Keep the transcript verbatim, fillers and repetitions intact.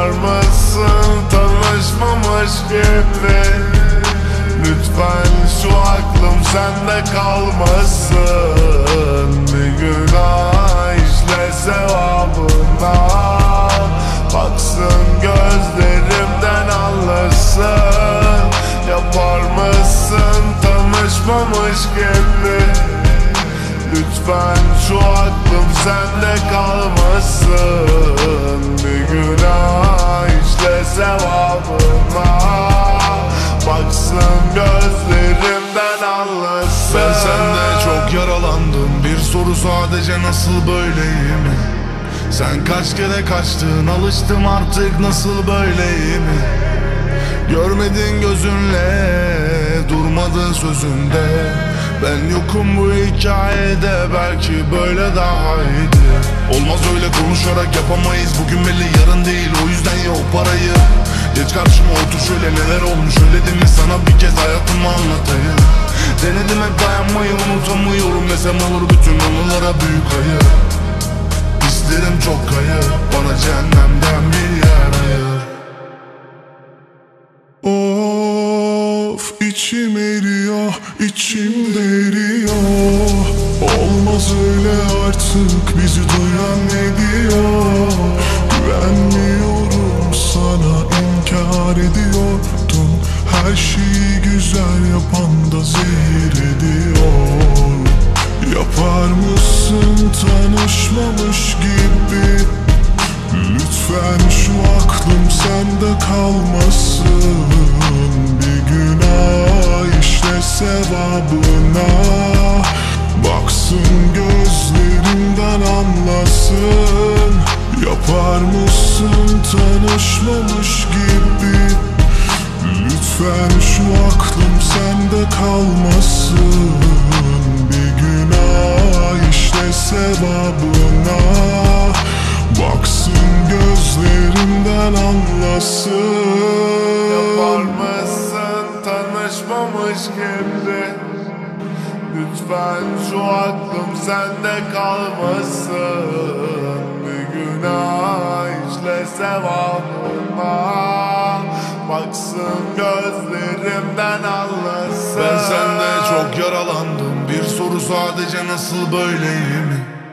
Yapar mısın tanışmamış gibi? Lütfen şu aklım sende kalmasın. Bir günah işle sevabına, baksın gözlerimden anlasın. Yapar mısın tanışmamış gibi? Lütfen şu aklım sende kalmasın. Bir günah işle sevabına, baksın gözlerimden anlasın. Ben sende çok yaralandım. Bir soru sadece nasıl böyleyim? Sen kaç kere kaçtın, alıştım artık nasıl böyleyim? Görmedin gözünle, durmadın sözünde. Ben yokum bu hikayede, belki böyle daha iyiydi. Olmaz öyle konuşarak, yapamayız. Bugün belli yarın değil, o yüzden ya o parayı. Geç karşıma otur, şöyle neler olmuş söyledim mi sana, bir kez hayatımı anlatayım. Denedim hep dayanmayı, unutamıyorum. Desem olur bütün anılara büyük hayır. İsterim çok kayıp, bana cehennemden bir yer ayır. Of, içim eriyor, içim eriyor. Olmaz öyle artık, bizi duyan ne diyor? Güvenmiyorum sana, inkar ediyordum. Her şeyi güzel yapan da zehir ediyor. Yapar mısın tanışmamış gibi? Lütfen şu aklım sende kalmasın. Bir günah işle sevabına, baksın gözlerimden anlasın. Yapar mısın tanışmamış gibi? Lütfen şu aklım sende kalmasın. Bir günah işle sevabına, baksın gözlerimden anlasın. Yapar mısın tanışmamış gibi? Lütfen şu aklım sende kalmasın. Bir günah işle sevabına, baksın gözlerimden anlasın. Ben sende çok yaralandım. Bir soru sadece nasıl böyleyim?